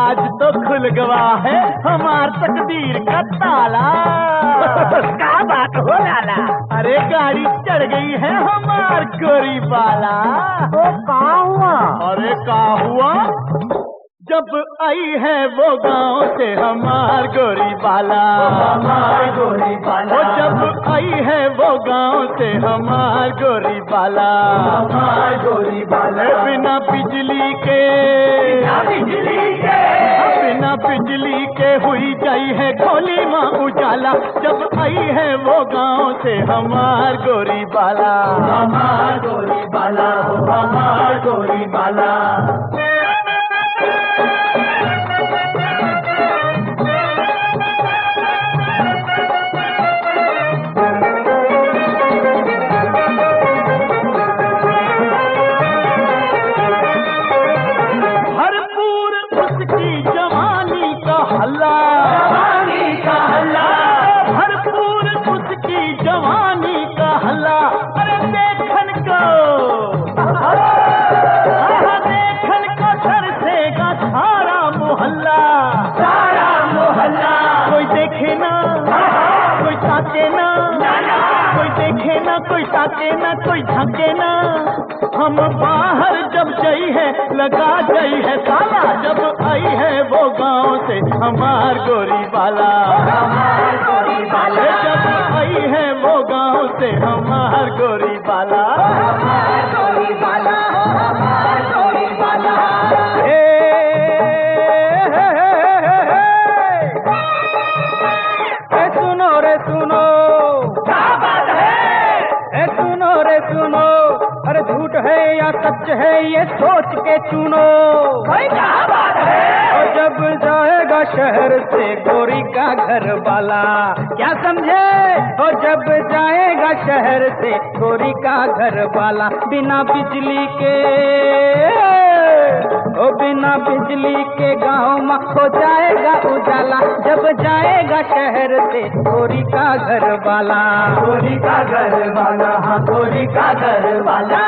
आज तो खुल गवा है हमार तकदीर का ताला। क्या बात हो लाला? अरे गाड़ी चढ़ गई है हमार गोरी बाला। तो कहाँ हुआ? अरे का हुआ? जब आई है वो गांव से हमार गोरी बाला, हमार गोरी बाला। वो जब आई है वो गांव से हमार गोरी बाला, हमार गोरी बाला। बिना बिजली के, बिना बिजली के हुई जाई है खोली माँ उजाला। जब आई है वो गांव से हमार गोरी बाला, हमार गोरी बाला, हमार गोरी बाला। कोई ताके ना कोई झके ना, हम बाहर जब गई है लगा गई है ताला। जब आई है वो गांव से हमार गोरी बाला, हमार गोरी बाला। जब आई है वो गांव से हमार गोरी बाला, हमार गोरी बाला, हमार गोरी बाला। सुनो रे सुनो, सुनो, अरे झूठ है या सच है ये सोच के चुनो। क्या बात है? और जब जाएगा शहर से गोरी का घर वाला, क्या समझे? और जब जाएगा शहर से गोरी का घर वाला, बिना बिजली के, ओ बिना बिजली के गाँव में हो जाएगा उजाला। जब जाएगा शहर से गोरी का घर वाला, गोरी का घर वाला, हाँ गोरी का घर वाला।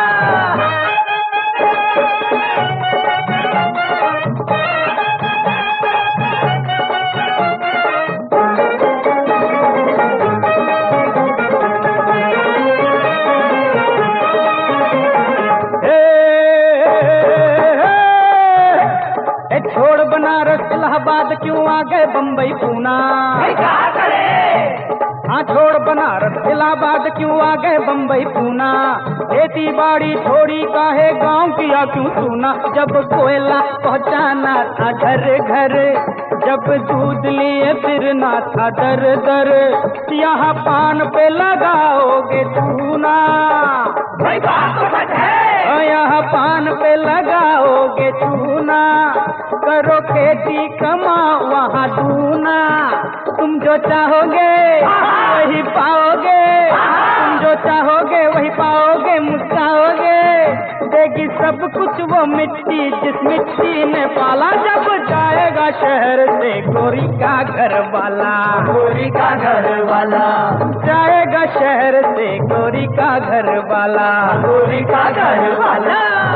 छोड़ बनारस इलाहाबाद क्यों आ गए बम्बई पूना? क्या करे? हाँ छोड़ बनारस इलाहाबाद क्यों आ गए बम्बई पूना? खेती बाड़ी छोड़ी काहे गांव किया क्यों सुना? जब कोयला पहुंचाना था घर घर, जब दूध लिए फिरना था दर दर, यहाँ पान पे लगाओगे चूना। भाई बात तो सच है। यहाँ पान पे लगाओगे चूना, करो खेती कमाओ वहाँ दूना। तुम जो चाहोगे वही पाओगे, तुम जो चाहोगे वही पाओगे, मुस्काओगे। देगी सब कुछ वो मिट्टी जिस मिट्टी ने पाला। जब जाएगा शहर से गोरी का घर वाला, गोरी का घर वाला। जाएगा शहर से गोरी का घर वाला, गोरी का घर वाला।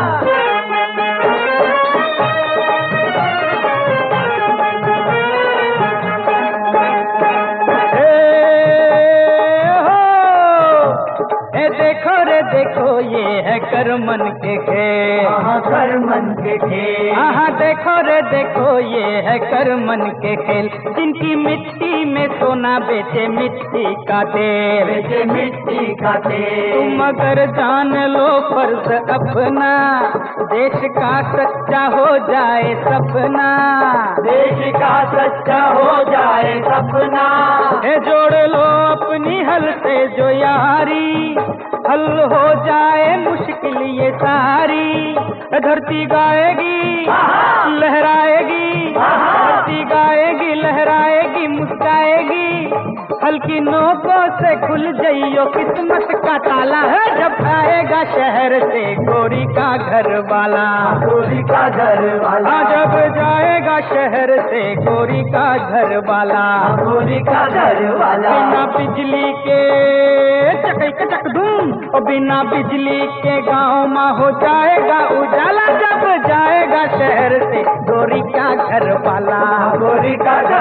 देखो ये है करमन के खेल, करमन के खेल। हाँ देखो रे देखो ये है करमन के खेल। जिनकी मिट्टी में सोना बेचे मिट्टी का तेल, बेचे मिट्टी का तेल। तुम अगर जान लो फर्ज अपना, देश का सच्चा हो जाए सपना, देश का सच्चा हो जाए सपना। जोड़ लो अपनी हल से जो यारी, हल हो जाए मुश्किल ये सारी। धरती गाएगी लहराएगी, धरती गाएगी लहराएगी मुस्काएगी। हल्की नोकों से खुल जाइयो किस्मत का ताला है। जब आएगा शहर से गोरी का घर वाला, गोरी का घर वाला। जब जाएगा शहर से गोरी का घर वाला, गोरी का घर वाला। बिना बिजली के चक चक धूम, और बिना बिजली के गाँव में हो जाएगा उजाला। जब जाएगा शहर से गोरी का घर वाला, गोरी का